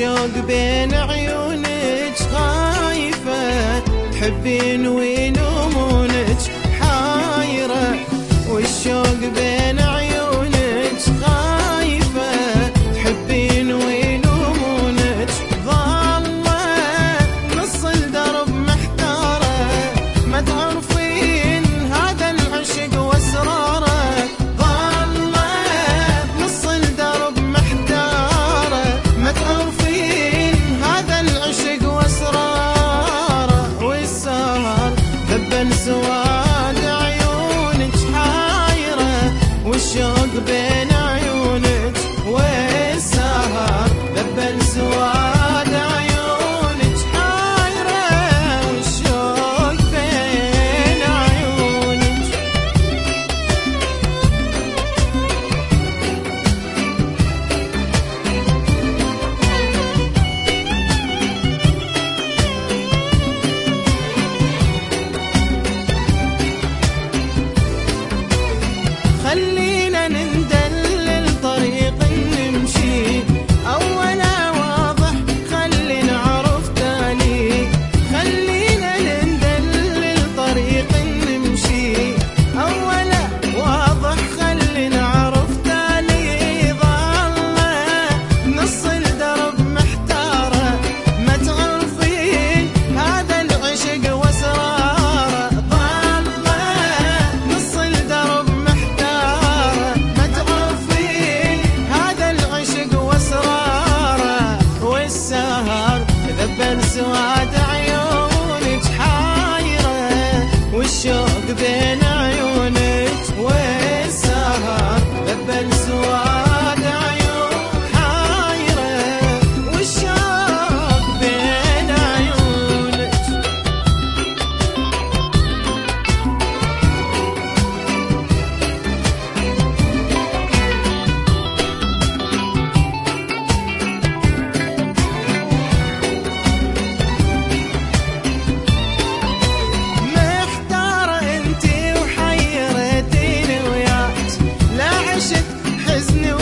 والشوق بين عيونك خايفة، تحبين وينومونك حايرة. والشوق بين عيونك خايفة، تحبين وينومونك ضالة. نص الدرب محتارة، ما تعرفين هذا العشق واسراره. ضالة نص الدرب محتارة، ما تعرفين هذا العشق واسراره. والسهر ذبن سواد عيونك حايرة، والشوق بين عيونك. والسهر ذبن سواد عيونك حايرة، والشوق بين عيونك. خلينا ندلل طريق نمشي، أولا واضح خلي نعرف تاني. خلينا ندلل طريق نمشي، أولا واضح خلي نعرف تاني. ضالة نص الدرب محتارة، ما تعرفين هذا العشق واسراره. ضالة نص الدرب محتارة، ما تعرفين هذا العشق واسراره. والسهر ذبن سواد عيونك حايرة، والشوق بين عيونك. والسهر ذبن سواد عيونك حايرة، والشوق بين عيونك. محتارة انتي وحيرتيني وياك، لا عشت حزني